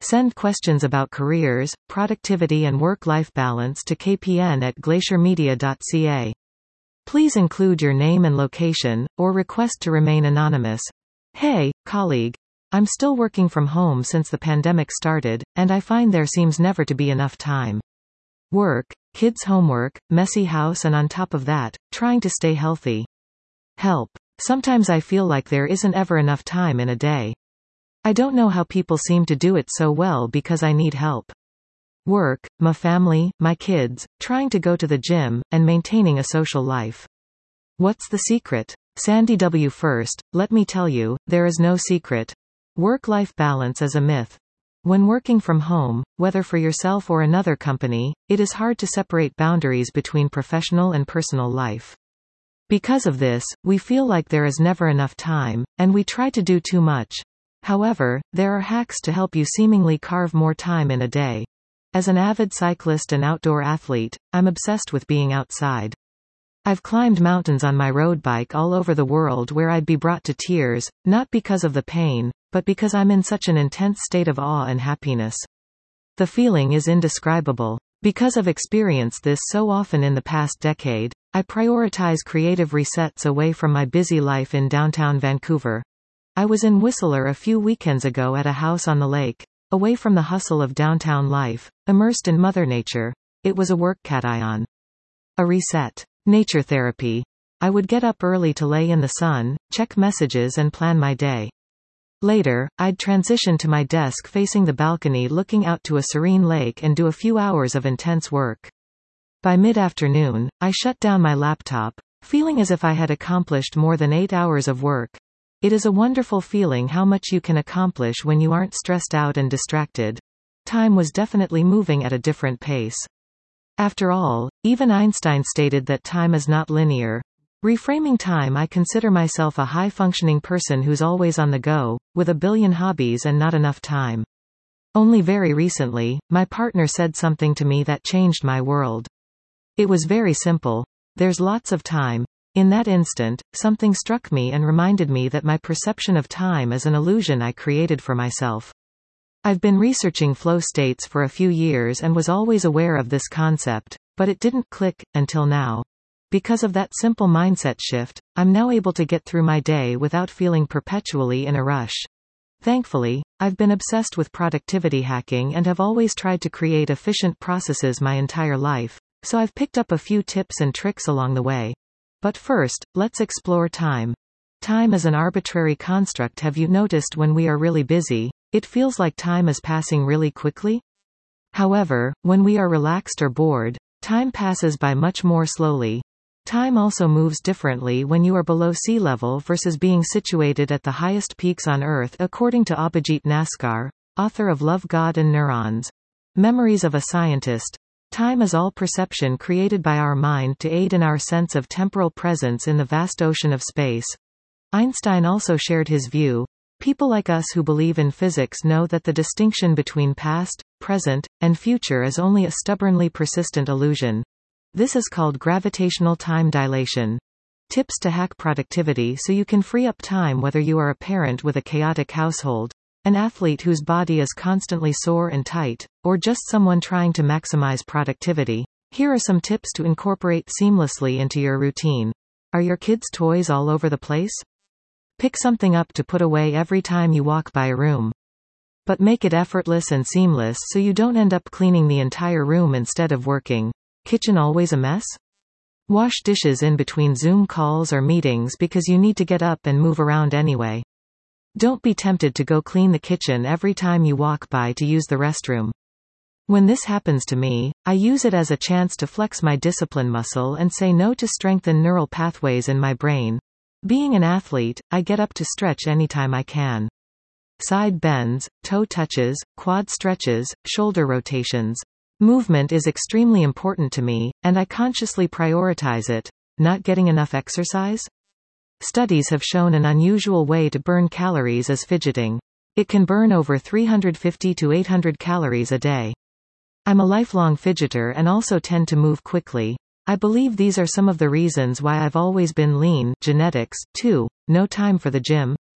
Send questions about careers, productivity and work-life balance to kpn@glaciermedia.ca. Please include your name and location, or request to remain anonymous. Hey, colleague. I'm still working from home since the pandemic started, and I find there seems never to be enough time. Work, kids' homework, messy house, and on top of that, trying to stay healthy. Help. Sometimes I feel like there isn't ever enough time in a day. I don't know how people seem to do it so well because I need help. Work, my family, my kids, trying to go to the gym, and maintaining a social life. What's the secret? Sandy W. First, let me tell you, there is no secret. Work-life balance is a myth. When working from home, whether for yourself or another company, it is hard to separate boundaries between professional and personal life. Because of this, we feel like there is never enough time, and we try to do too much. However, there are hacks to help you seemingly carve more time in a day. As an avid cyclist and outdoor athlete, I'm obsessed with being outside. I've climbed mountains on my road bike all over the world where I'd be brought to tears, not because of the pain, but because I'm in such an intense state of awe and happiness. The feeling is indescribable. Because I've experienced this so often in the past decade, I prioritize creative resets away from my busy life in downtown Vancouver. I was in Whistler a few weekends ago at a house on the lake, away from the hustle of downtown life, immersed in Mother Nature. It was a work cation. A reset. Nature therapy. I would get up early to lay in the sun, check messages and plan my day. Later, I'd transition to my desk facing the balcony looking out to a serene lake and do a few hours of intense work. By mid-afternoon, I shut down my laptop, feeling as if I had accomplished more than 8 hours of work. It is a wonderful feeling how much you can accomplish when you aren't stressed out and distracted. Time was definitely moving at a different pace. After all, even Einstein stated that time is not linear. Reframing time, I consider myself a high-functioning person who's always on the go, with a billion hobbies and not enough time. Only very recently, my partner said something to me that changed my world. It was very simple. There's lots of time. In that instant, something struck me and reminded me that my perception of time is an illusion I created for myself. I've been researching flow states for a few years and was always aware of this concept, but it didn't click until now. Because of that simple mindset shift, I'm now able to get through my day without feeling perpetually in a rush. Thankfully, I've been obsessed with productivity hacking and have always tried to create efficient processes my entire life, so I've picked up a few tips and tricks along the way. But first, let's explore time. Time is an arbitrary construct. Have you noticed when we are really busy, it feels like time is passing really quickly? However, when we are relaxed or bored, time passes by much more slowly. Time also moves differently when you are below sea level versus being situated at the highest peaks on Earth, according to Abhijit Naskar, author of Love, God and Neurons. Memories of a Scientist. Time is all perception created by our mind to aid in our sense of temporal presence in the vast ocean of space. Einstein also shared his view. People like us who believe in physics know that the distinction between past, present, and future is only a stubbornly persistent illusion. This is called gravitational time dilation. Tips to hack productivity so you can free up time. Whether you are a parent with a chaotic household, an athlete whose body is constantly sore and tight, or just someone trying to maximize productivity, here are some tips to incorporate seamlessly into your routine. Are your kids' toys all over the place? Pick something up to put away every time you walk by a room. But make it effortless and seamless so you don't end up cleaning the entire room instead of working. Kitchen always a mess? Wash dishes in between Zoom calls or meetings because you need to get up and move around anyway. Don't be tempted to go clean the kitchen every time you walk by to use the restroom. When this happens to me, I use it as a chance to flex my discipline muscle and say no to strengthen neural pathways in my brain. Being an athlete, I get up to stretch anytime I can. Side bends, toe touches, quad stretches, shoulder rotations. Movement is extremely important to me, and I consciously prioritize it. Not getting enough exercise? Studies have shown an unusual way to burn calories is fidgeting. It can burn over 350 to 800 calories a day. I'm a lifelong fidgeter and also tend to move quickly. I believe these are some of the reasons why I've always been lean. Genetics. 2. No time for the gym.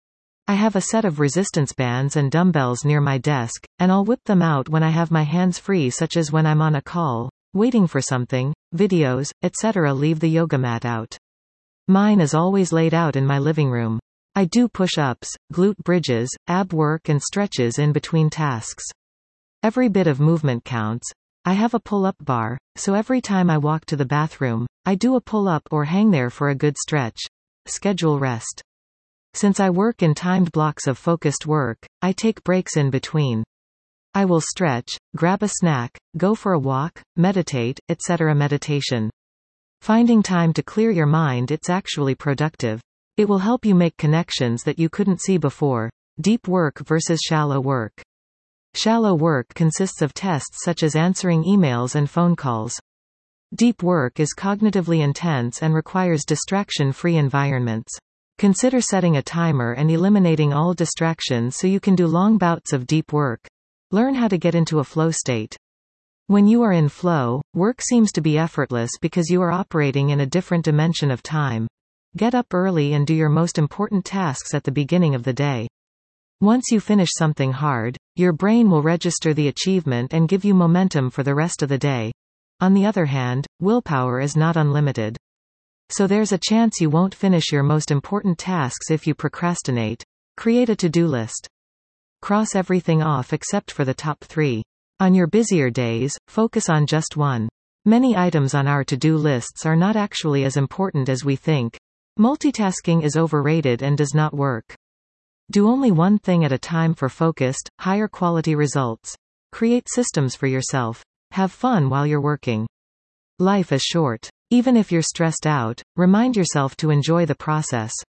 I have a set of resistance bands and dumbbells near my desk, and I'll whip them out when I have my hands free, such as when I'm on a call, waiting for something, videos, etc. Leave the yoga mat out. Mine is always laid out in my living room. I do push-ups, glute bridges, ab work and stretches in between tasks. Every bit of movement counts. I have a pull-up bar, so every time I walk to the bathroom, I do a pull-up or hang there for a good stretch. Schedule rest. Since I work in timed blocks of focused work, I take breaks in between. I will stretch, grab a snack, go for a walk, meditate, etc. Meditation. Finding time to clear your mind, it's actually productive. It will help you make connections that you couldn't see before. Deep work versus shallow work. Shallow work consists of tasks such as answering emails and phone calls. Deep work is cognitively intense and requires distraction-free environments. Consider setting a timer and eliminating all distractions so you can do long bouts of deep work. Learn how to get into a flow state. When you are in flow, work seems to be effortless because you are operating in a different dimension of time. Get up early and do your most important tasks at the beginning of the day. Once you finish something hard, your brain will register the achievement and give you momentum for the rest of the day. On the other hand, willpower is not unlimited. So there's a chance you won't finish your most important tasks if you procrastinate. Create a to-do list. Cross everything off except for the top 3. On your busier days, focus on just one. Many items on our to-do lists are not actually as important as we think. Multitasking is overrated and does not work. Do only one thing at a time for focused, higher quality results. Create systems for yourself. Have fun while you're working. Life is short. Even if you're stressed out, remind yourself to enjoy the process.